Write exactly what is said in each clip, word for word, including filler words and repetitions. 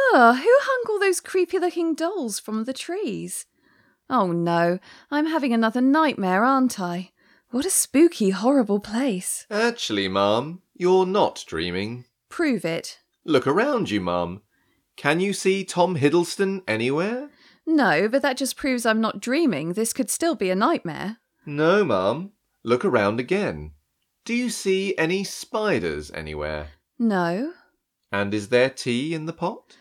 Ugh, who hung all those creepy-looking dolls from the trees? Oh no, I'm having another nightmare, aren't I? What a spooky, horrible place. Actually, Mum, you're not dreaming. Prove it. Look around you, Mum. Can you see Tom Hiddleston anywhere? No, but that just proves I'm not dreaming. This could still be a nightmare. No, Mum. Look around again. Do you see any spiders anywhere? No. And is there tea in the pot?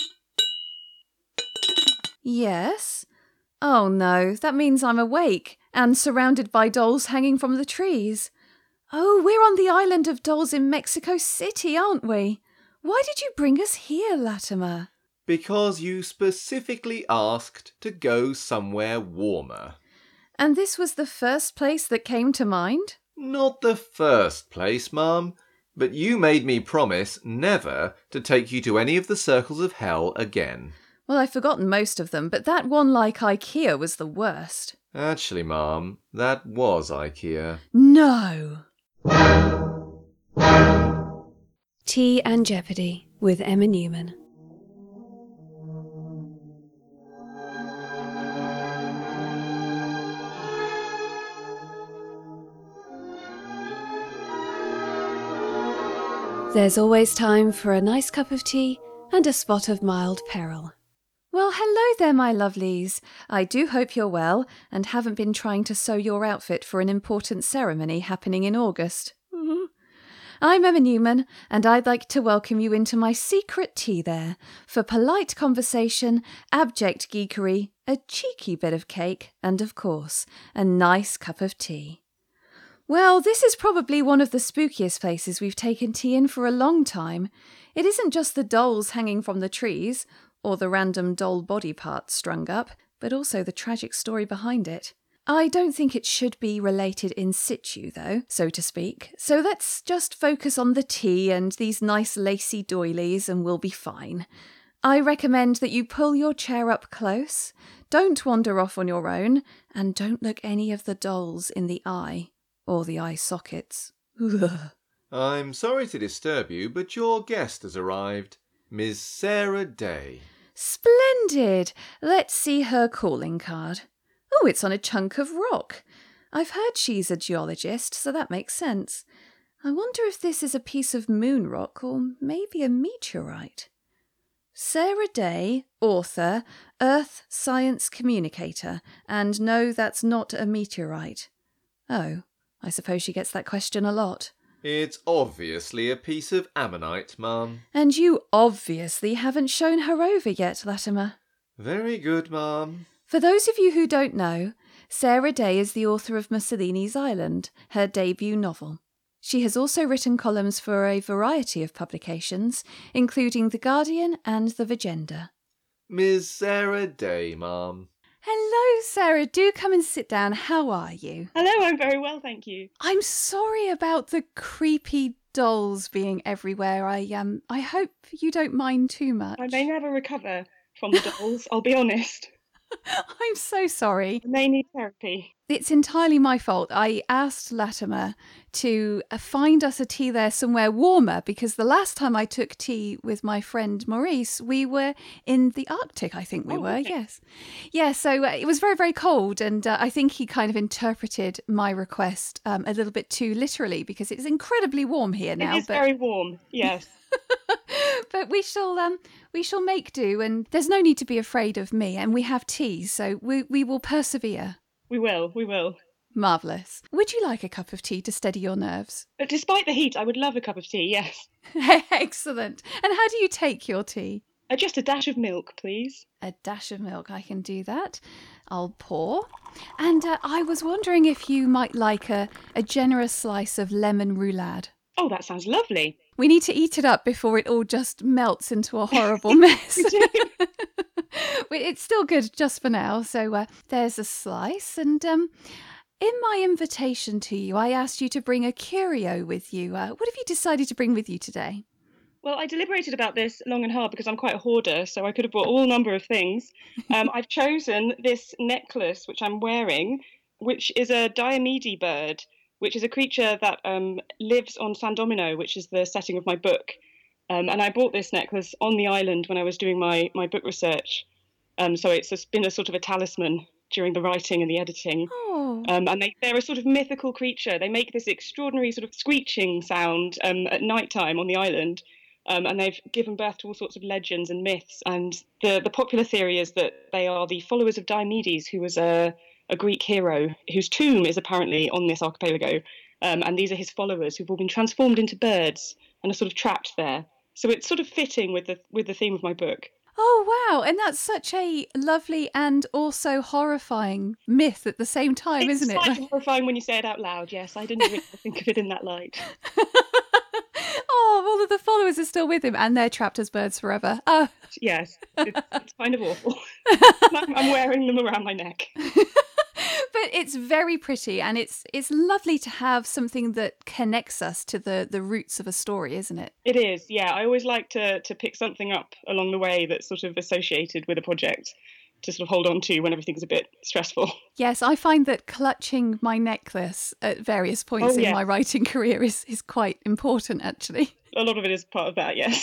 Yes. Oh no, that means I'm awake and surrounded by dolls hanging from the trees. Oh, we're on the island of dolls in Mexico City, aren't we? Why did you bring us here, Latimer? Because you specifically asked to go somewhere warmer. And this was the first place that came to mind? Not the first place, Mum, but you made me promise never to take you to any of the circles of hell again. Well, I've forgotten most of them, but that one like IKEA was the worst. Actually, Mum, that was IKEA. No! Tea and Jeopardy with Emma Newman. There's always time for a nice cup of tea and a spot of mild peril. Well, hello there, my lovelies. I do hope you're well and haven't been trying to sew your outfit for an important ceremony happening in August. I'm Emma Newman, and I'd like to welcome you into my secret tea there for polite conversation, abject geekery, a cheeky bit of cake, and, of course, a nice cup of tea. Well, this is probably one of the spookiest places we've taken tea in for a long time. It isn't just the dolls hanging from the trees, or the random doll body parts strung up, but also the tragic story behind it. I don't think it should be related in situ, though, so to speak, so let's just focus on the tea and these nice lacy doilies and we'll be fine. I recommend that you pull your chair up close, don't wander off on your own, and don't look any of the dolls in the eye, or the eye sockets. Ugh. I'm sorry to disturb you, but your guest has arrived. Miss Sarah Day. Splendid! Let's see her calling card. Oh, it's on a chunk of rock. I've heard she's a geologist, so that makes sense. I wonder if this is a piece of moon rock or maybe a meteorite. Sarah Day, author, Earth Science Communicator, and no, that's not a meteorite. Oh, I suppose she gets that question a lot. It's obviously a piece of ammonite, Mum. And you obviously haven't shown her over yet, Latimer. Very good, Mum. For those of you who don't know, Sarah Day is the author of Mussolini's Island, her debut novel. She has also written columns for a variety of publications, including The Guardian and The Vigenda. Miss Sarah Day, Mum. Hello, Sarah. Do come and sit down. How are you? Hello, I'm very well, thank you. I'm sorry about the creepy dolls being everywhere. I um, I hope you don't mind too much. I may never recover from the dolls, I'll be honest. I'm so sorry. I may need therapy. It's entirely my fault. I asked Latimer to uh, find us a tea there somewhere warmer because the last time I took tea with my friend Maurice, we were in the Arctic, I think we Oh, were, okay. yes. Yeah, so uh, it was very, very cold and uh, I think he kind of interpreted my request um, a little bit too literally because it's incredibly warm here now. It is but... very warm, yes. But we shall um we shall make do, and there's no need to be afraid of me, and we have tea, so we we will persevere. We will, we will. Marvellous. Would you like a cup of tea to steady your nerves? But despite the heat, I would love a cup of tea, yes. Excellent. And how do you take your tea? Uh, just a dash of milk, please. A dash of milk, I can do that. I'll pour. And uh, I was wondering if you might like a, a generous slice of lemon roulade. Oh, that sounds lovely. We need to eat it up before it all just melts into a horrible mess. We do. It's still good just for now. So uh, there's a slice. And um, in my invitation to you, I asked you to bring a curio with you. Uh, what have you decided to bring with you today? Well, I deliberated about this long and hard because I'm quite a hoarder, so I could have brought all number of things. Um, I've chosen this necklace, which I'm wearing, which is a Diomede bird, which is a creature that um, lives on San Domino, which is the setting of my book. Um, and I bought this necklace on the island when I was doing my, my book research. Um, so it's just been a sort of a talisman during the writing and the editing. Oh. Um, and they, they're a sort of mythical creature. They make this extraordinary sort of screeching sound um, at night time on the island. Um, and they've given birth to all sorts of legends and myths. And the, the popular theory is that they are the followers of Diomedes, who was a, a Greek hero whose tomb is apparently on this archipelago. Um, and these are his followers who've all been transformed into birds and are sort of trapped there. So it's sort of fitting with the with the theme of my book. Oh, wow. And that's such a lovely and also horrifying myth at the same time, It's isn't it? slightly horrifying when you say it out loud, yes. I didn't really think of it in that light. Oh, all of the followers are still with him and they're trapped as birds forever. Oh. Yes, it's, it's kind of awful. I'm, I'm wearing them around my neck. But it's very pretty, and it's it's lovely to have something that connects us to the, the roots of a story, isn't it? It is, yeah. I always like to to pick something up along the way that's sort of associated with a project to sort of hold on to when everything's a bit stressful. Yes, I find that clutching my necklace at various points Oh, in yeah. my writing career is, is quite important, actually. A lot of it is part of that, yes.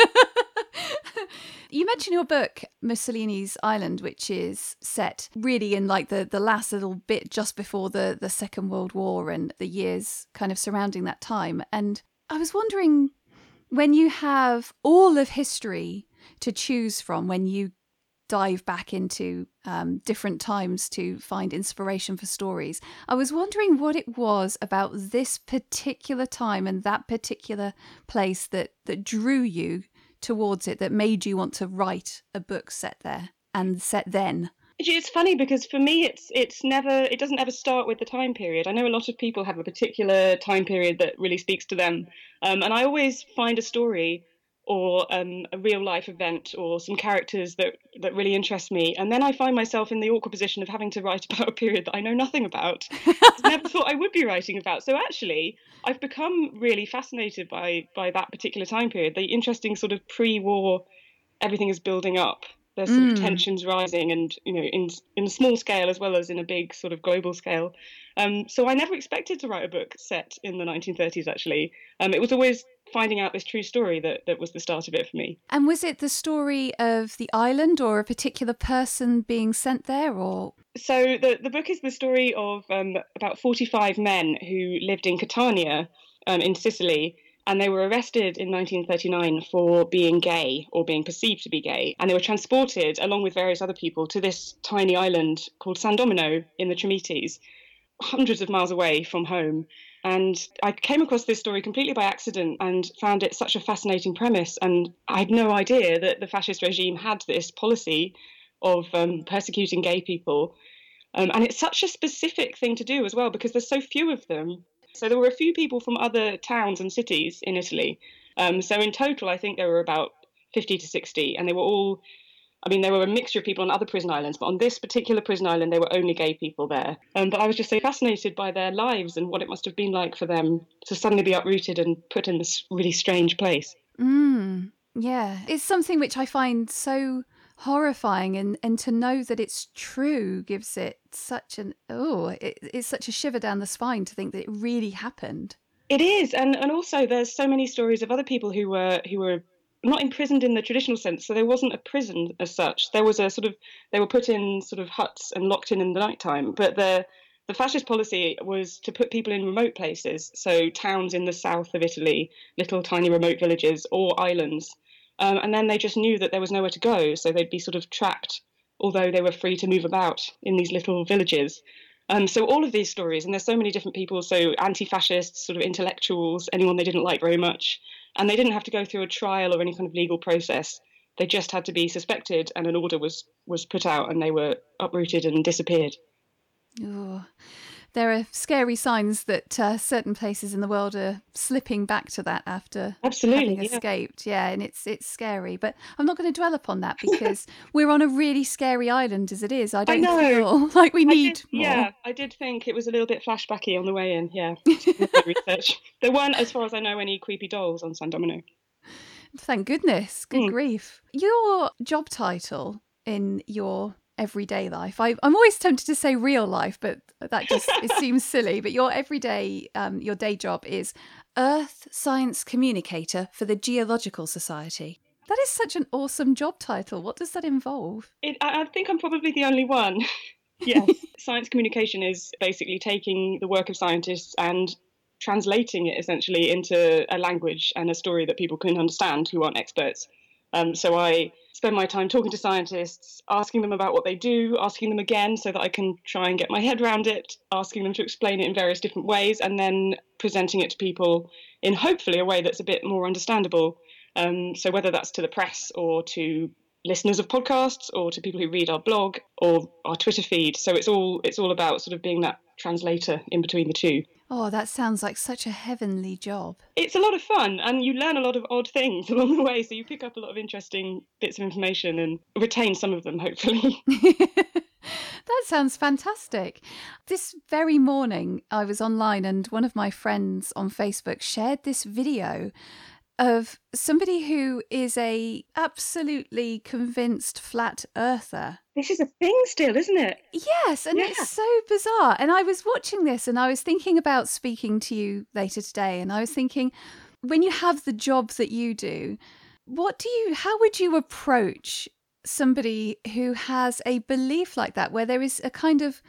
You mentioned your book, Mussolini's Island, which is set really in like the, the last little bit just before the, the Second World War and the years kind of surrounding that time. And I was wondering, when you have all of history to choose from, when you dive back into um, different times to find inspiration for stories, I was wondering what it was about this particular time and that particular place that, that drew you towards it, that made you want to write a book set there and set then. It's funny because for me it's it's never it doesn't ever start with the time period. I know a lot of people have a particular time period that really speaks to them, um, and I always find a story or um, a real life event or some characters that that really interest me, and then I find myself in the awkward position of having to write about a period that I know nothing about. I never thought I would be writing about. So actually I've become really fascinated by by that particular time period, the interesting sort of pre-war, everything is building up. There's sort Mm. of tensions rising, and you know, in in a small scale as well as in a big sort of global scale. Um, so I never expected to write a book set in the nineteen thirties. Actually, um, it was always finding out this true story that that was the start of it for me. And was it the story of the island or a particular person being sent there, or? So the the book is the story of um, about forty-five men who lived in Catania, um, in Sicily. And they were arrested in nineteen thirty-nine for being gay or being perceived to be gay. And they were transported, along with various other people, to this tiny island called San Domino in the Tremites, hundreds of miles away from home. And I came across this story completely by accident and found it such a fascinating premise. And I had no idea that the fascist regime had this policy of um, persecuting gay people. Um, and it's such a specific thing to do as well, because there's so few of them. So there were a few people from other towns and cities in Italy. Um, so in total, I think there were about fifty to sixty, and they were all, I mean, there were a mixture of people on other prison islands, but on this particular prison island, there were only gay people there. Um, but I was just so fascinated by their lives and what it must have been like for them to suddenly be uprooted and put in this really strange place. Mm, yeah, it's something which I find so horrifying, and, and to know that it's true gives it such an, oh, it, it's such a shiver down the spine to think that it really happened. It is, and and also there's so many stories of other people who were who were not imprisoned in the traditional sense. So there wasn't a prison as such. There was a sort of, they were put in sort of huts and locked in in the nighttime. But the the fascist policy was to put people in remote places, so towns in the south of Italy, little tiny remote villages or islands. Um, and then they just knew that there was nowhere to go, so they'd be sort of trapped, although they were free to move about in these little villages. Um, so all of these stories, and there's so many different people, so anti-fascists, sort of intellectuals, anyone they didn't like very much, and they didn't have to go through a trial or any kind of legal process. They just had to be suspected, and an order was was put out, and they were uprooted and disappeared. Oh, there are scary signs that uh, certain places in the world are slipping back to that after Absolutely, having yeah. escaped. Yeah, and it's it's scary. But I'm not going to dwell upon that because we're on a really scary island as it is. I don't know. feel like we I need did, more. Yeah, I did think it was a little bit flashbacky on the way in, yeah. Research. There weren't, as far as I know, any creepy dolls on San Domino. Thank goodness. Good Mm. grief. Your job title in your everyday life, I, I'm always tempted to say real life, but that just it seems silly. But your everyday, um, your day job is Earth Science Communicator for the Geological Society. That is such an awesome job title. What does that involve? It, I, I think I'm probably the only one. Yes. Science communication is basically taking the work of scientists and translating it essentially into a language and a story that people can understand who aren't experts. Um, so I spend my time talking to scientists, asking them about what they do, asking them again so that I can try and get my head around it, asking them to explain it in various different ways, and then presenting it to people in hopefully a way that's a bit more understandable. Um, so whether that's to the press or to listeners of podcasts or to people who read our blog or our Twitter feed. So it's all it's all about sort of being that translator in between the two. Oh, that sounds like such a heavenly job. It's a lot of fun and you learn a lot of odd things along the way. So you pick up a lot of interesting bits of information and retain some of them, hopefully. That sounds fantastic. This very morning, I was online and one of my friends on Facebook shared this video of somebody who is a absolutely convinced flat earther. This is a thing still, isn't it? Yes, and Yeah. it's so bizarre. And I was watching this and I was thinking about speaking to you later today. And I was thinking, when you have the job that you do, what do you, how would you approach somebody who has a belief like that, where there is a kind of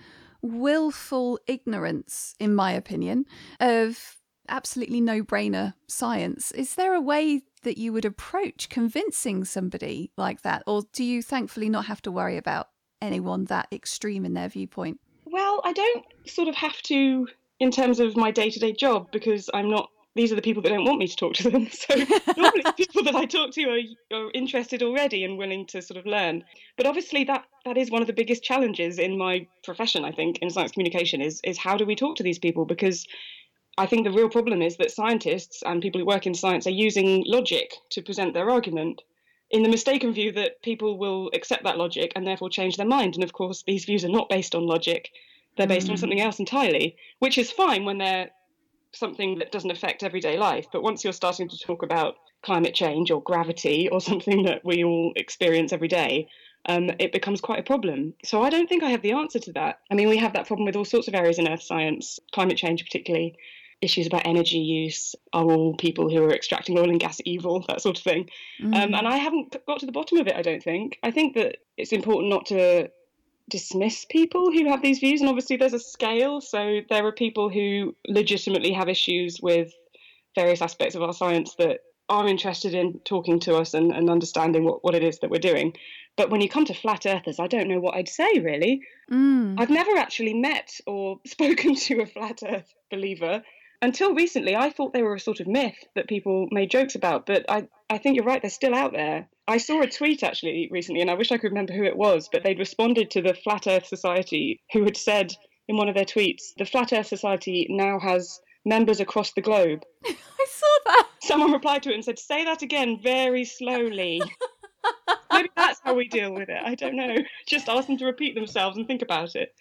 willful ignorance, in my opinion, of absolutely no-brainer science? Is there a way that you would approach convincing somebody like that? Or do you thankfully not have to worry about anyone that extreme in their viewpoint? Well, I don't sort of have to in terms of my day-to-day job because I'm not, these are the people that don't want me to talk to them. So normally the people that I talk to are, are interested already and willing to sort of learn. But obviously that that is one of the biggest challenges in my profession, I think, in science communication is is how do we talk to these people? Because I think the real problem is that scientists and people who work in science are using logic to present their argument in the mistaken view that people will accept that logic and therefore change their mind. And of course, these views are not based on logic. They're based mm. on something else entirely, which is fine when they're something that doesn't affect everyday life. But once you're starting to talk about climate change or gravity or something that we all experience every day, um, it becomes quite a problem. So I don't think I have the answer to that. I mean, we have that problem with all sorts of areas in earth science, climate change particularly. Issues about energy use, are all people who are extracting oil and gas evil, that sort of thing. Mm. Um, and I haven't got to the bottom of it, I don't think. I think that it's important not to dismiss people who have these views. And obviously there's a scale. So there are people who legitimately have issues with various aspects of our science that are interested in talking to us and, and understanding what, what it is that we're doing. But when you come to flat earthers, I don't know what I'd say, really. Mm. I've never actually met or spoken to a flat earth believer. Until recently, I thought they were a sort of myth that people made jokes about, but I, I think you're right, they're still out there. I saw a tweet actually recently, and I wish I could remember who it was, but they'd responded to the Flat Earth Society, who had said in one of their tweets, the Flat Earth Society now has members across the globe. I saw that. Someone replied to it and said, say that again very slowly. Maybe that's how we deal with it. I don't know. Just ask them to repeat themselves and think about it.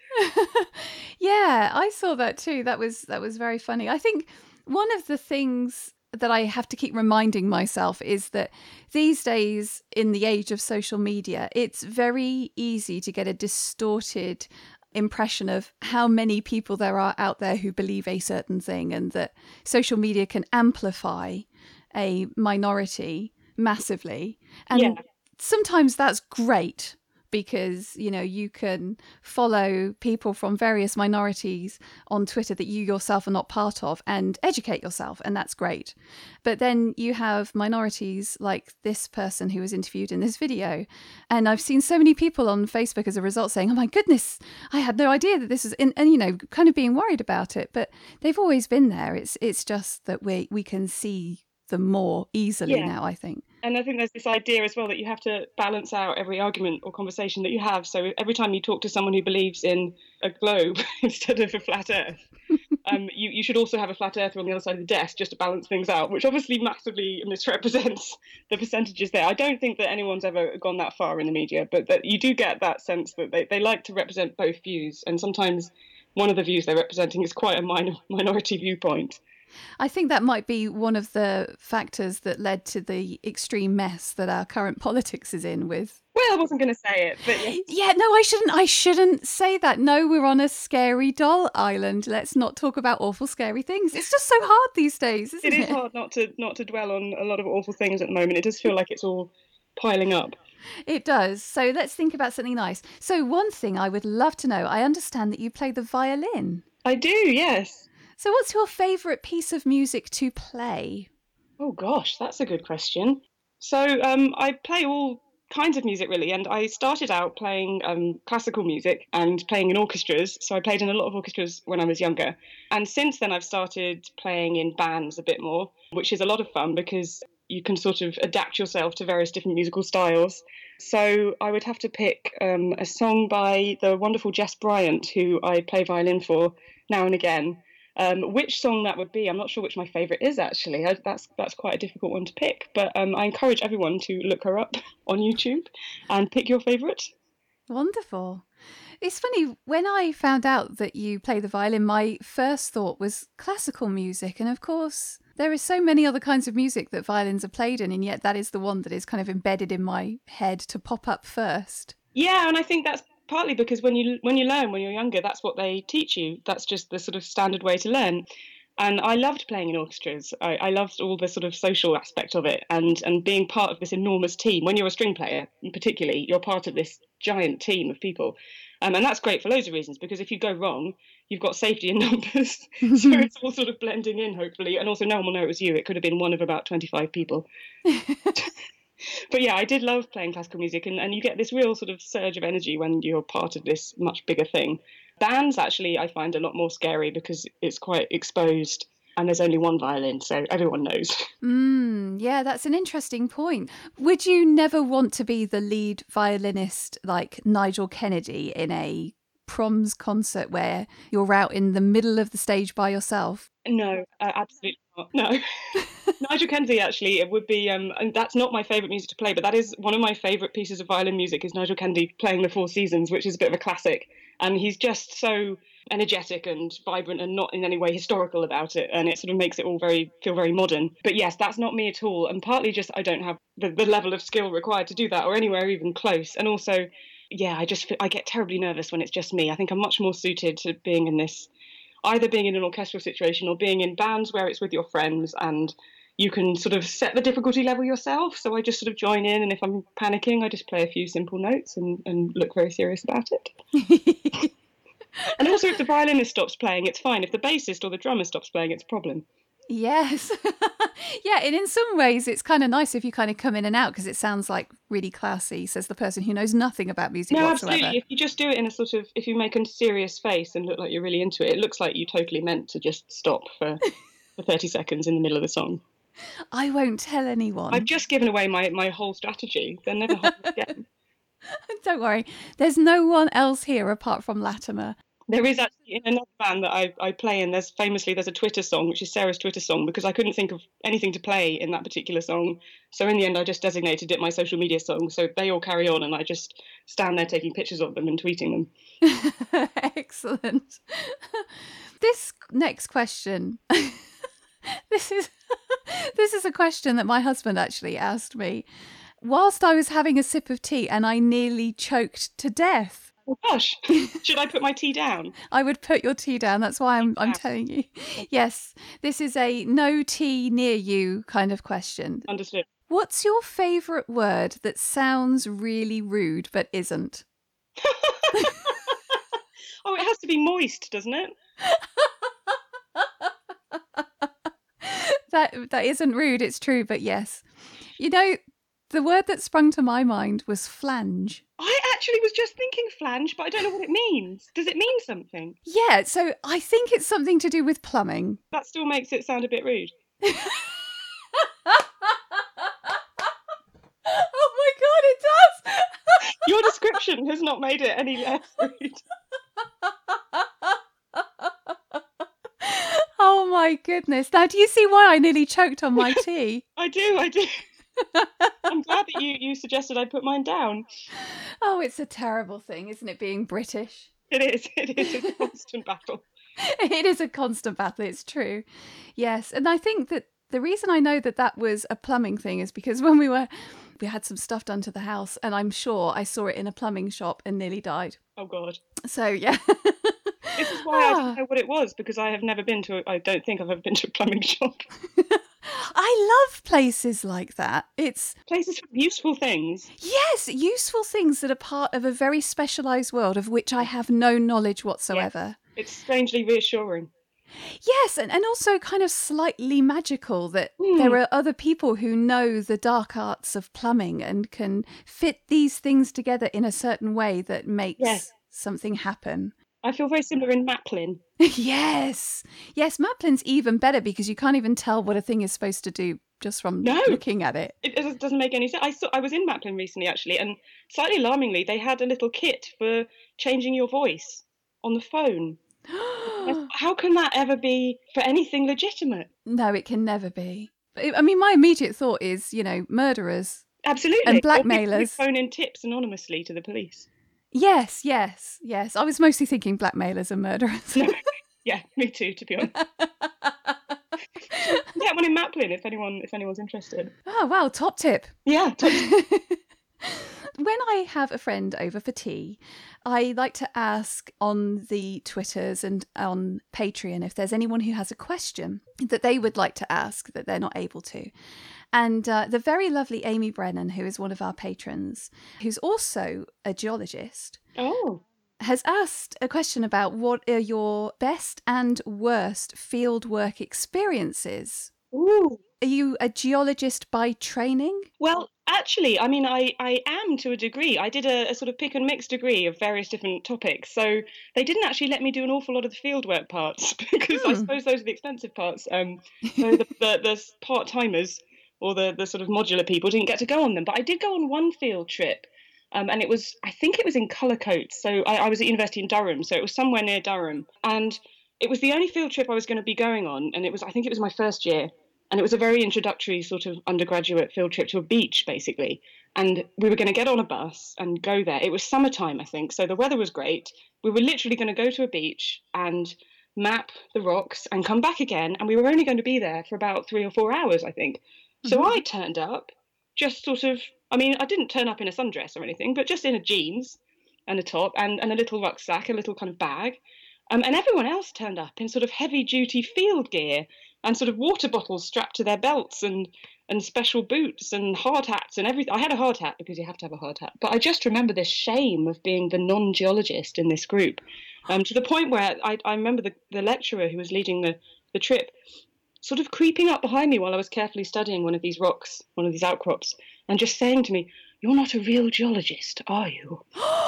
Yeah, I saw that too. That was that was very funny. I think one of the things that I have to keep reminding myself is that these days, in the age of social media, it's very easy to get a distorted impression of how many people there are out there who believe a certain thing, and that social media can amplify a minority massively. And yeah. Sometimes that's great because, you know, you can follow people from various minorities on Twitter that you yourself are not part of and educate yourself, and that's great. But then you have minorities like this person who was interviewed in this video, and I've seen so many people on Facebook as a result saying, oh my goodness, I had no idea that this was in, and you know, kind of being worried about it. But they've always been there. It's it's just that we we can see them more easily yeah. now, I think. And I think there's this idea as well that you have to balance out every argument or conversation that you have. So every time you talk to someone who believes in a globe instead of a flat earth, um, you, you should also have a flat earther on the other side of the desk just to balance things out, which obviously massively misrepresents the percentages there. I don't think that anyone's ever gone that far in the media, but that you do get that sense that they, they like to represent both views. And sometimes one of the views they're representing is quite a minor, minority viewpoint. I think that might be one of the factors that led to the extreme mess that our current politics is in with. Well, I wasn't going to say it, but yes. Yeah, no, I shouldn't. I shouldn't say that. No, we're on a scary doll island. Let's not talk about awful, scary things. It's just so hard these days, isn't It it? is hard not to not to dwell on a lot of awful things at the moment. It does feel like it's all piling up. It does. So let's think about something nice. So one thing I would love to know, I understand that you play the violin. I do, yes. So what's your favourite piece of music to play? Oh gosh, that's a good question. So um, I play all kinds of music really, and I started out playing um, classical music and playing in orchestras. So I played in a lot of orchestras when I was younger. And since then I've started playing in bands a bit more, which is a lot of fun because you can sort of adapt yourself to various different musical styles. So I would have to pick um, a song by the wonderful Jess Bryant, who I play violin for now and again. Um, which song that would be, I'm not sure which my favourite is actually. I, that's that's quite a difficult one to pick. But um, I encourage everyone to look her up on YouTube and pick your favourite. Wonderful. It's funny, when I found out that you play the violin, my first thought was classical music. And of course, there are so many other kinds of music that violins are played in, and yet that is the one that is kind of embedded in my head to pop up first. Yeah, and I think that's partly because when you when you learn when you're younger, that's what they teach you. That's just the sort of standard way to learn. And I loved playing in orchestras. I, I loved all the sort of social aspect of it and, and being part of this enormous team. When you're a string player, particularly, you're part of this giant team of people. Um, and that's great for loads of reasons, because if you go wrong, you've got safety in numbers. So it's all sort of blending in, hopefully. And also no one will know it was you. It could have been one of about twenty-five people. But yeah, I did love playing classical music, and, and you get this real sort of surge of energy when you're part of this much bigger thing. Bands, actually, I find a lot more scary because it's quite exposed and there's only one violin, so everyone knows. Mm, yeah, that's an interesting point. Would you never want to be the lead violinist like Nigel Kennedy in a proms concert where you're out in the middle of the stage by yourself? No, uh, absolutely not. No. Nigel Kennedy, actually, it would be, um, and that's not my favourite music to play, but that is one of my favourite pieces of violin music is Nigel Kennedy playing the Four Seasons, which is a bit of a classic. And he's just so energetic and vibrant and not in any way historical about it. And it sort of makes it all very feel very modern. But yes, that's not me at all. And partly just I don't have the, the level of skill required to do that or anywhere even close. And also, yeah, I just I get terribly nervous when it's just me. I think I'm much more suited to being in this, either being in an orchestral situation or being in bands where it's with your friends and you can sort of set the difficulty level yourself. So I just sort of join in, and if I'm panicking, I just play a few simple notes and, and look very serious about it. And also, if the violinist stops playing, it's fine. If the bassist or the drummer stops playing, it's a problem. Yes. Yeah, and in some ways it's kind of nice if you kind of come in and out because it sounds like really classy, says the person who knows nothing about music no, whatsoever. Absolutely. If you just do it in a sort of, if you make a serious face and look like you're really into it, it looks like you totally meant to just stop for, for thirty seconds in the middle of the song. I won't tell anyone. I've just given away my, my whole strategy. They'll never hold it again. Don't worry. There's no one else here apart from Latimer. There is actually, in another band that I, I play in, there's famously, there's a Twitter song, which is Sarah's Twitter song, because I couldn't think of anything to play in that particular song. So in the end, I just designated it my social media song. So they all carry on and I just stand there taking pictures of them and tweeting them. Excellent. This next question, this is this is a question that my husband actually asked me whilst I was having a sip of tea and I nearly choked to death. Oh gosh, should I put my tea down? I would put your tea down. That's why I'm I'm telling you. Yes, this is a no tea near you kind of question. Understood. What's your favourite word that sounds really rude but isn't? Oh, it has to be moist, doesn't it? that that isn't rude, it's true, but yes. You know, the word that sprung to my mind was flange. I actually was just thinking flange, but I don't know what it means. Does it mean something? Yeah, so I think it's something to do with plumbing. That still makes it sound a bit rude. Oh my god, it does! Your description has not made it any less rude. Oh my goodness. Now, do you see why I nearly choked on my tea? I do, I do. I'm glad that you, you suggested I put mine down. Oh, it's a terrible thing, isn't it, being British? It is, it is. It's a constant battle. It is a constant battle, it's true. Yes, and I think that the reason I know that that was a plumbing thing is because when we were, we had some stuff done to the house, and I'm sure I saw it in a plumbing shop and nearly died. Oh, God. So, yeah. This is why I didn't know what it was, because I have never been to, a, I don't think I've ever been to a plumbing shop. I love places like that. It's places for useful things. Yes, useful things that are part of a very specialised world of which I have no knowledge whatsoever. Yes. It's strangely reassuring. Yes, and, and also kind of slightly magical that mm. there are other people who know the dark arts of plumbing and can fit these things together in a certain way that makes yes. something happen. I feel very similar in Maplin. Yes. Yes, Maplin's even better because you can't even tell what a thing is supposed to do just from no, looking at it. It doesn't make any sense. I saw I was in Maplin recently, actually, and slightly alarmingly, they had a little kit for changing your voice on the phone. How can that ever be for anything legitimate? No, it can never be. I mean, my immediate thought is, you know, murderers. Absolutely. And blackmailers. Or phone in tips anonymously to the police. Yes, yes, yes. I was mostly thinking blackmailers and murderers. No, yeah, me too, to be honest. Get one in Maplin if anyone if anyone's interested. Oh, wow, top tip. Yeah, top tip. When I have a friend over for tea, I like to ask on the Twitters and on Patreon if there's anyone who has a question that they would like to ask that they're not able to. And uh, the very lovely Amy Brennan, who is one of our patrons, who's also a geologist, oh. has asked a question about what are your best and worst fieldwork experiences? Ooh. Are you a geologist by training? Well, actually, I mean, I, I am to a degree. I did a, a sort of pick and mix degree of various different topics. So they didn't actually let me do an awful lot of the fieldwork parts because hmm. I suppose those are the expensive parts. Um, so the, the, the part-timers or the, the sort of modular people didn't get to go on them. But I did go on one field trip. Um, and it was, I think it was in Cullercoats. So I, I was at university in Durham. So it was somewhere near Durham. And it was the only field trip I was going to be going on. And it was, I think it was my first year. And it was a very introductory sort of undergraduate field trip to a beach, basically. And we were going to get on a bus and go there. It was summertime, I think. So the weather was great. We were literally going to go to a beach and map the rocks and come back again. And we were only going to be there for about three or four hours, I think. Mm-hmm. So I turned up just sort of, I mean, I didn't turn up in a sundress or anything, but just in a jeans and a top and, and a little rucksack, a little kind of bag. Um, and everyone else turned up in sort of heavy duty field gear and sort of water bottles strapped to their belts and and special boots and hard hats and everything. I had a hard hat because you have to have a hard hat. But I just remember this shame of being the non-geologist in this group, um, to the point where I, I remember the, the lecturer who was leading the, the trip sort of creeping up behind me while I was carefully studying one of these rocks, one of these outcrops, and just saying to me, "You're not a real geologist, are you?"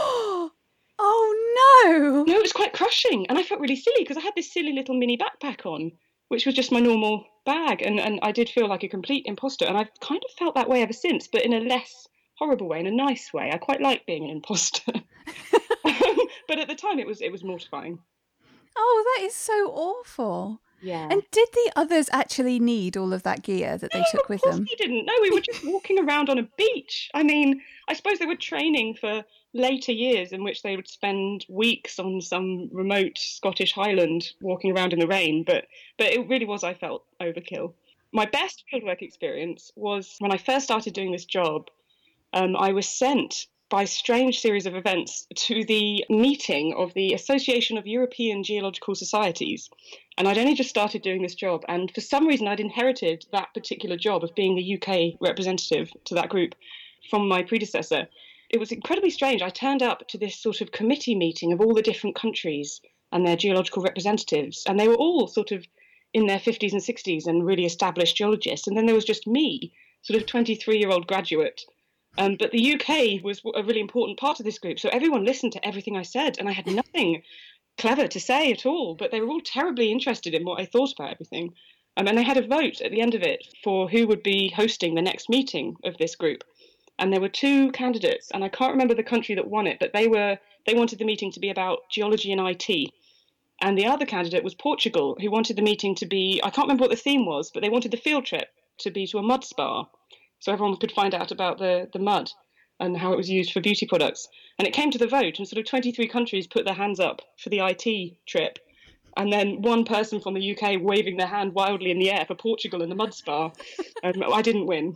Oh, no! No, it was quite crushing. And I felt really silly because I had this silly little mini backpack on, which was just my normal bag. And, and I did feel like a complete imposter. And I've kind of felt that way ever since, but in a less horrible way, in a nice way. I quite like being an imposter. But at the time, it was it was mortifying. Oh, that is so awful. Yeah. And did the others actually need all of that gear that they no, took with them? them? They didn't. No, we were just walking around on a beach. I mean, I suppose they were training for later years in which they would spend weeks on some remote Scottish highland walking around in the rain. But but it really was, I felt, overkill. My best fieldwork experience was when I first started doing this job. Um, I was sent by a strange series of events to the meeting of the Association of European Geological Societies. And I'd only just started doing this job. And for some reason, I'd inherited that particular job of being the U K representative to that group from my predecessor. It was incredibly strange. I turned up to this sort of committee meeting of all the different countries and their geological representatives. And they were all sort of in their fifties and sixties and really established geologists. And then there was just me, sort of twenty-three-year-old graduate. Um, but the U K was a really important part of this group. So everyone listened to everything I said. And I had nothing clever to say at all. But they were all terribly interested in what I thought about everything. Um, and they had a vote at the end of it for who would be hosting the next meeting of this group. And there were two candidates, and I can't remember the country that won it, but they were they wanted the meeting to be about geology and I T. And the other candidate was Portugal, who wanted the meeting to be, I can't remember what the theme was, but they wanted the field trip to be to a mud spa. So everyone could find out about the, the mud and how it was used for beauty products. And it came to the vote, and sort of twenty-three countries put their hands up for the I T trip. and then one person from the U K waving their hand wildly in the air for Portugal in the mud spa. Um, I didn't win.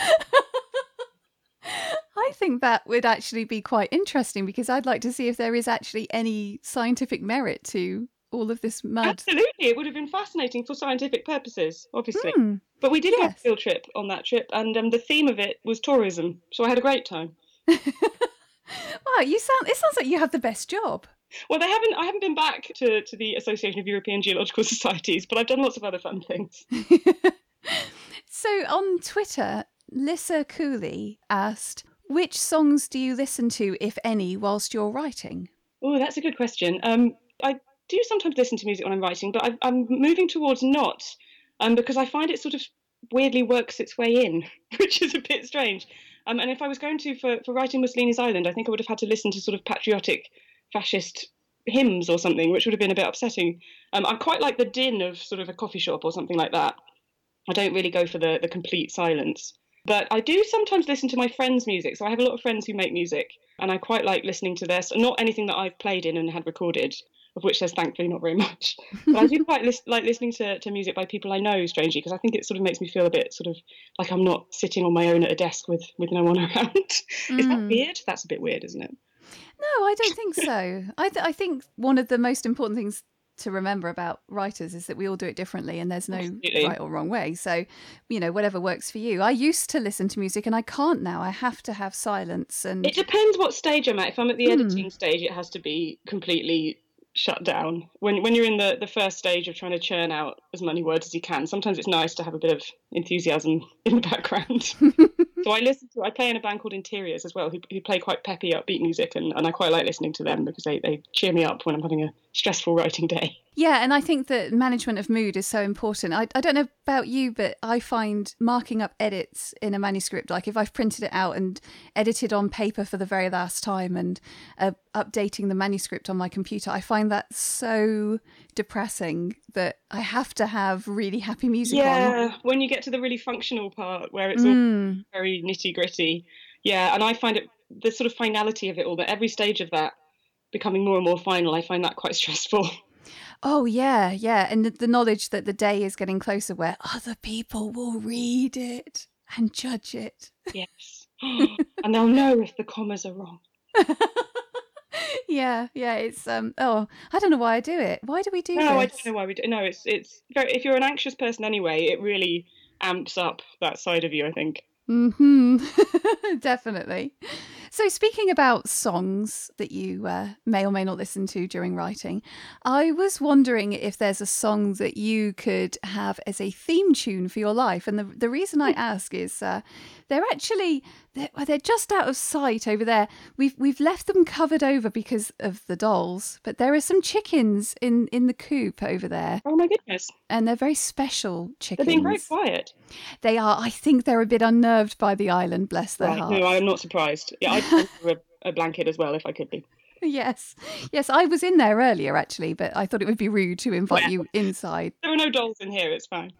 I think that would actually be quite interesting because I'd like to see if there is actually any scientific merit to all of this mud. Absolutely, it would have been fascinating for scientific purposes, obviously. Hmm. But we did Yes. have a field trip on that trip, and um, the theme of it was tourism, so I had a great time. Wow, you sound. It sounds like you have the best job. Well, they haven't. I haven't been back to, to the Association of European Geological Societies, but I've done lots of other fun things. So on Twitter, Lissa Cooley asked, which songs do you listen to, if any, whilst you're writing? Oh, that's a good question. Um, I do sometimes listen to music when I'm writing, but I, I'm moving towards not, um, because I find it sort of weirdly works its way in, which is a bit strange. Um, and if I was going to, for, for writing Mussolini's Island, I think I would have had to listen to sort of patriotic fascist hymns or something, which would have been a bit upsetting. Um, I quite like the din of sort of a coffee shop or something like that. I don't really go for the, the complete silence. But I do sometimes listen to my friends' music. So I have a lot of friends who make music, and I quite like listening to this. Not anything that I've played in and had recorded, of which there's thankfully not very much. But I do quite lis- like listening to, to music by people I know, strangely, because I think it sort of makes me feel a bit sort of like I'm not sitting on my own at a desk with, with no one around. Is that Mm. weird? That's a bit weird, isn't it? No, I don't think so. I, th- I think one of the most important things to remember about writers is that we all do it differently and there's no Absolutely. right or wrong way. So, you know, whatever works for you. I used to listen to music and I can't now. I have to have silence. And It depends what stage I'm at. If I'm at the Hmm. editing stage, it has to be completely shut down. When when you're in the, the first stage of trying to churn out as many words as you can, sometimes it's nice to have a bit of enthusiasm in the background. So I listen to, I play in a band called Interiors as well, who, who play quite peppy, upbeat music, and, and I quite like listening to them because they, they cheer me up when I'm having a stressful writing day. Yeah, and I think that management of mood is so important. I, I don't know about you, but I find marking up edits in a manuscript, like if I've printed it out and edited on paper for the very last time and uh, updating the manuscript on my computer, I find that so depressing that I have to have really happy music on. Yeah, when you get to the really functional part where it's all Mm. very nitty gritty. Yeah, and I find it, the sort of finality of it all, that every stage of that becoming more and more final, I find that quite stressful. Oh, yeah, yeah. And the, the knowledge that the day is getting closer where other people will read it and judge it. Yes. And they'll know if the commas are wrong. Yeah, yeah. It's, um. oh, I don't know why I do it. Why do we do No, this? I don't know why we do. No, it's it's very, if you're an anxious person anyway, it really amps up that side of you, I think. Hmm. Definitely. So, speaking about songs that you uh, may or may not listen to during writing, I was wondering if there's a song that you could have as a theme tune for your life. And the the reason I ask is uh, they're actually they're, they're just out of sight over there. We've we've left them covered over because of the dolls, but there are some chickens in in the coop over there, Oh my goodness, and they're very special they're chickens. being very quiet. They are. I think they're a bit unnerved by the island. Bless their Right, hearts. no, I'm not surprised. Yeah, I'd go for a, a blanket as well if I could be. Yes, yes. I was in there earlier actually, but I thought it would be rude to invite Yeah. you inside. There are no dolls in here, it's fine.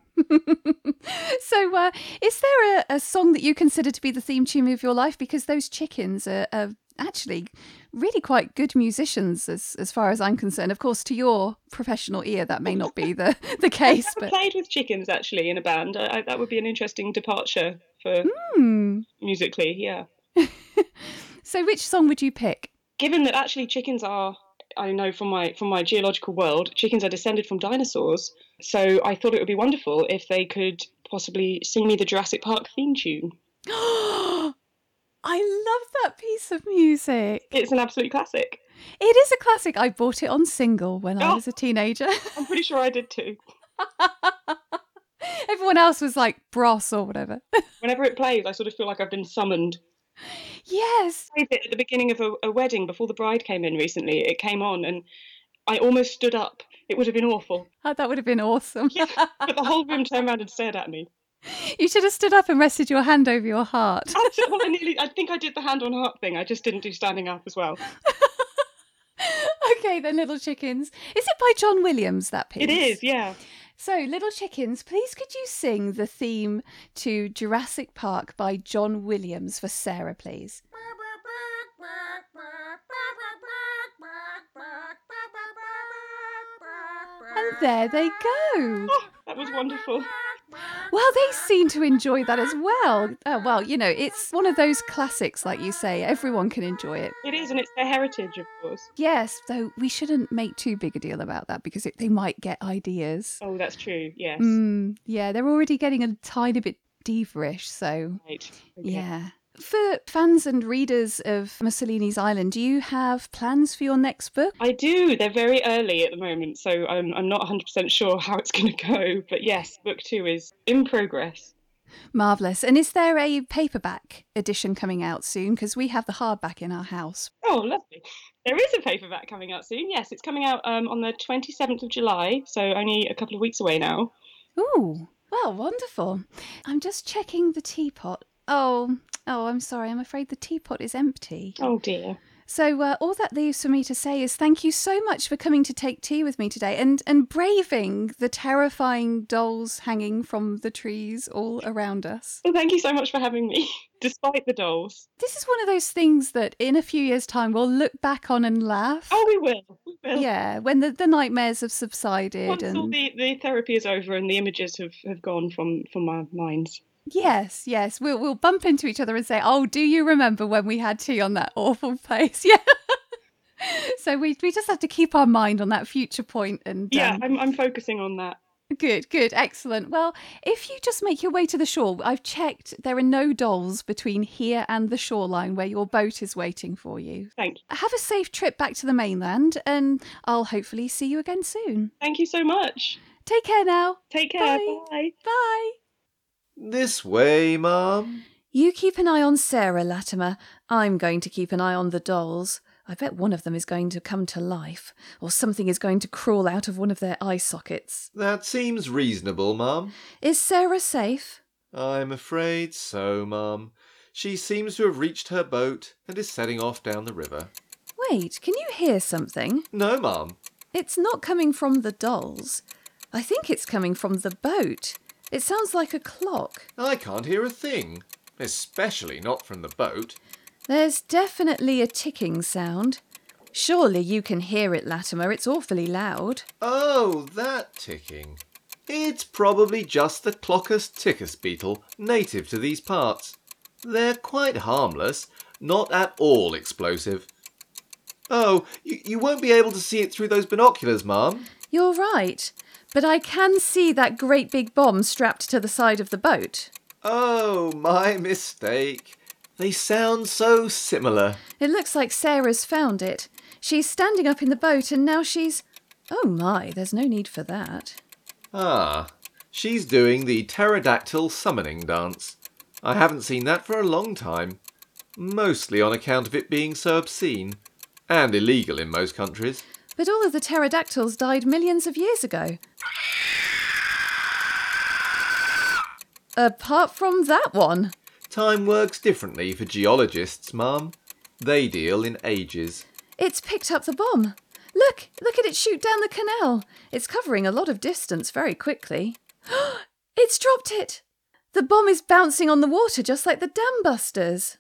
So, uh, is there a, a song that you consider to be the theme tune of your life? Because those chickens are, are actually really quite good musicians, as as far as I'm concerned. Of course, to your professional ear, that may not be the the case, I've never but played with chickens actually in a band. I, I, that would be an interesting departure for hmm. musically, yeah. So, which song would you pick? Given that actually chickens are, I know from my from my geological world, chickens are descended from dinosaurs. So I thought it would be wonderful if they could possibly sing me the Jurassic Park theme tune. I love that piece of music. It's an absolute classic. It is a classic. I bought it on single when I Oh. was a teenager. I'm pretty sure I did too. Everyone else was like Bros or whatever. Whenever it plays, I sort of feel like I've been summoned. Yes. I played it at the beginning of a, a wedding before the bride came in recently. It came on and I almost stood up. It would have been awful. Oh, that would have been awesome. Yeah, but the whole room turned around and stared at me. You should have stood up and rested your hand over your heart. I, said, well, I, nearly, I think I did the hand on heart thing. I just didn't do standing up as well. Okay, then, Little Chickens. Is it by John Williams, that piece? It is, yeah. So, Little Chickens, please could you sing the theme to Jurassic Park by John Williams for Sarah, please? And there they go. Oh, that was wonderful. Well, they seem to enjoy that as well. Oh, well, you know, it's one of those classics, like you say. Everyone can enjoy it. It is, and it's their heritage, of course. Yes, though we shouldn't make too big a deal about that because it, they might get ideas. Oh, that's true, yes. Mm, yeah, they're already getting a tiny bit diva-ish, so Right. Okay. yeah. For fans and readers of Mussolini's Island, do you have plans for your next book? I do. They're very early at the moment, so I'm, I'm not one hundred percent sure how it's going to go. But yes, book two is in progress. Marvellous. And is there a paperback edition coming out soon? Because we have the hardback in our house. Oh, lovely. There is a paperback coming out soon. Yes, it's coming out um, on the twenty-seventh of July, so only a couple of weeks away now. Ooh, well, wonderful. I'm just checking the teapot. Oh, oh, I'm sorry. I'm afraid the teapot is empty. Oh, dear. So uh, all that leaves for me to say is thank you so much for coming to take tea with me today and, and braving the terrifying dolls hanging from the trees all around us. Well, thank you so much for having me, despite the dolls. This is one of those things that in a few years' time we'll look back on and laugh. Oh, we will. We will. Yeah, when the, the nightmares have subsided. Once and all the, the therapy is over and the images have, have gone from, from our minds. Yes, yes, we'll we'll bump into each other and say, "Oh, do you remember when we had tea on that awful place?" Yeah. So we we just have to keep our mind on that future point and Yeah, um, I'm I'm focusing on that. Good, good, excellent. Well, if you just make your way to the shore, I've checked, there are no dolls between here and the shoreline where your boat is waiting for you. Thank you. Have a safe trip back to the mainland, and I'll hopefully see you again soon. Thank you so much. Take care now. Take care. Bye. Bye. Bye. This way, Mum. You keep an eye on Sarah, Latimer. I'm going to keep an eye on the dolls. I bet one of them is going to come to life, or something is going to crawl out of one of their eye sockets. That seems reasonable, Mum. Is Sarah safe? I'm afraid so, Mum. She seems to have reached her boat and is setting off down the river. Wait, can you hear something? No, Mum. It's not coming from the dolls. I think it's coming from the boat. It sounds like a clock. I can't hear a thing, especially not from the boat. There's definitely a ticking sound. Surely you can hear it, Latimer. It's awfully loud. Oh, that ticking. It's probably just the Cloccus ticus beetle, native to these parts. They're quite harmless, not at all explosive. Oh, you, you won't be able to see it through those binoculars, Mum. You're right, but I can see that great big bomb strapped to the side of the boat. Oh, my mistake. They sound so similar. It looks like Sarah's found it. She's standing up in the boat and now she's... Oh my, there's no need for that. Ah, she's doing the pterodactyl summoning dance. I haven't seen that for a long time, mostly on account of it being so obscene, and illegal in most countries. But all of the pterodactyls died millions of years ago. Apart from that one. Time works differently for geologists, Mum. They deal in ages. It's picked up the bomb. Look, look at it shoot down the canal. It's covering a lot of distance very quickly. It's dropped it. The bomb is bouncing on the water just like the dam busters.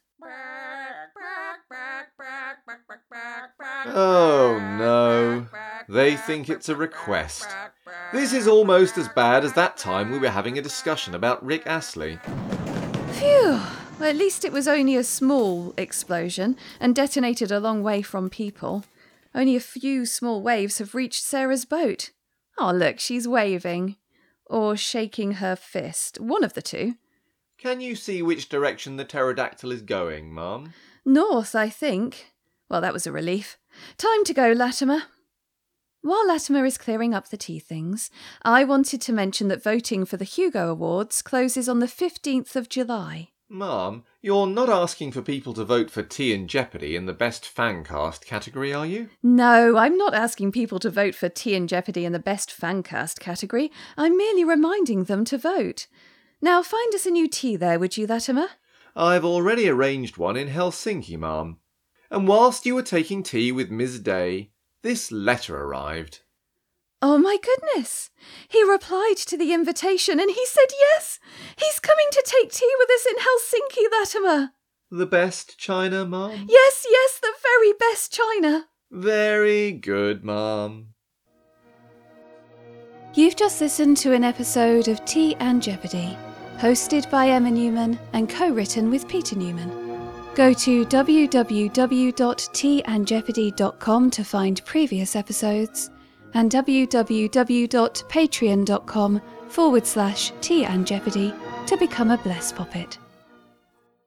Oh no, they think it's a request. This is almost as bad as that time we were having a discussion about Rick Astley. Phew. Well, at least it was only a small explosion and detonated a long way from people. Only a few small waves have reached Sarah's boat. Oh, look, she's waving. Or shaking her fist. One of the two. Can you see which direction the pterodactyl is going, Mum? North, I think. Well, that was a relief. Time to go, Latimer. While Latimer is clearing up the tea things, I wanted to mention that voting for the Hugo Awards closes on the fifteenth of July. Mum, you're not asking for people to vote for Tea and Jeopardy in the Best Fancast category, are you? No, I'm not asking people to vote for Tea and Jeopardy in the Best Fancast category. I'm merely reminding them to vote. Now find us a new tea there, would you, Latimer? I've already arranged one in Helsinki, Mum. And whilst you were taking tea with Miss Day, this letter arrived. Oh my goodness! He replied to the invitation and he said yes! He's coming to take tea with us in Helsinki, Latimer! The best china, Mum? Yes, yes, the very best china! Very good, Mum. You've just listened to an episode of Tea and Jeopardy, hosted by Emma Newman and co-written with Peter Newman. Go to w w w dot tea and jeopardy dot com to find previous episodes and w w w dot patreon dot com forward slash tea and jeopardy to become a Bless Poppet.